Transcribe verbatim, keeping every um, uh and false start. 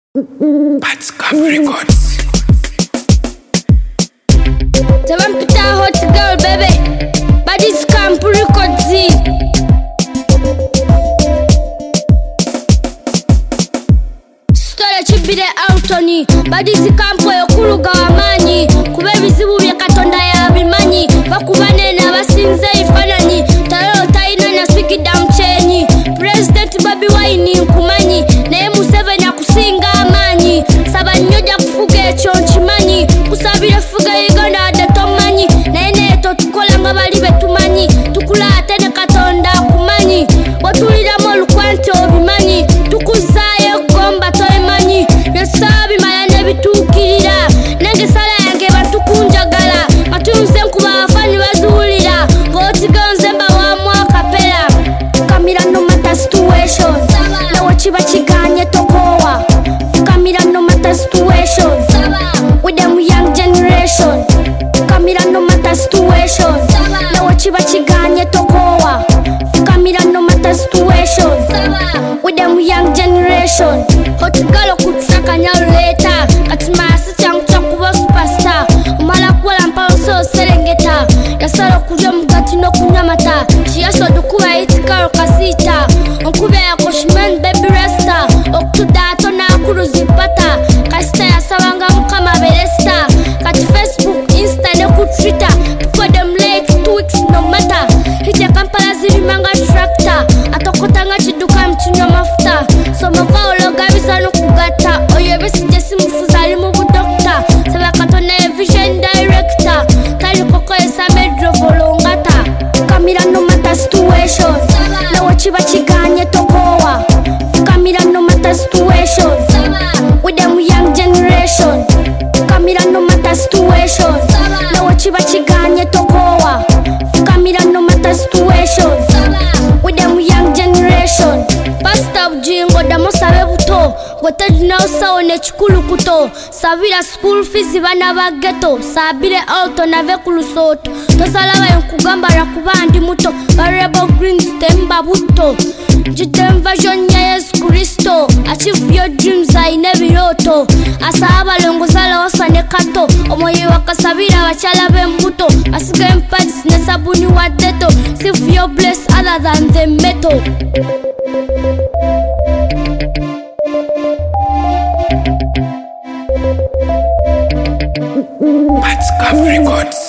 Batscap Records. Seven Peter hot girl, baby. Batscap Records. Story chibire Anthony. Batscap yokuluga wamanyi. Kube bizibu bya Katonda yabimanyi. Bakubane n'abasinze ifananyi. Talo taina na swikida mchenyi. President Bobi Wine nkumanyi. Naye Museveni akusinga amanyi. Saba nyoja kufuga ekyo nkimanyi. Kusabire fuga Uganda ade tomanyi. Naye neto tukola nga bali betumanyi. Tukula ate ne Katonda akumanyi. Watuliramu olukwanti obimanyi. Tukuzaayo gomba tolemanyi. Nesabi maya nebituukirira. Nenge sala yange batukunjagala. Batunze nkuba abafanyi bazuulira. Ng'otigonze mba wamu akapera. Fukamira no matter situation. Nawe kiba kiganye tokowa. Fukamira no matter situation. With them young generation. Fukamira no matter situation. Nawe kiba kiganye tokowa. Fukamira no matter situation. With them young generation. Hot girl okutaka nyaleta. Katima asichangu chakuba superstar. Umala kuwala mpalo so serengeta. Yasala kuja mugati no kunyamata. Chiyaso dukuwa itikaro kasita. Onkube ya koshman baby resta. Okutudato na kuruzipata. Kasita yasawanga mukama belesta. Kati Facebook, Insta ne ku Twitter. For them like two weeks no matter. Hije Kampala zirimanga tractor. Atokotanga chiduka mchinywa mafuta. Somoka ologa bisa no kugata. Oyo besi jesi mufuza limu budokta. Saba Katona ye vision director. Tali koko yesa medro volongata. Fukamira no matter situation. Nawe kiba kiganye tokowa. Fukamira no matter situation. With them young generation. Fukamira no matter situation. Nawe kiba kiganye tokowa. Fukamira no matter situation. With them young generation. Pastor Ujingo damo sabe buto. Gotedi na usawo ne chikulu kuto. Sabira school fees bana ba ghetto. Sabire auto na vekulu soto. Tosalaba yonkugamba rakubandi muto. Variable greens temba buto. Jitem version ya Yesu Kristo. Achieve your dreams aine biroto. Asaba longo zala wasane kato. Omoye wakasabira wachala bembuto. Asige mpads ne sabuni wa deto. See if you're blessed other than the metal. Batscap Records.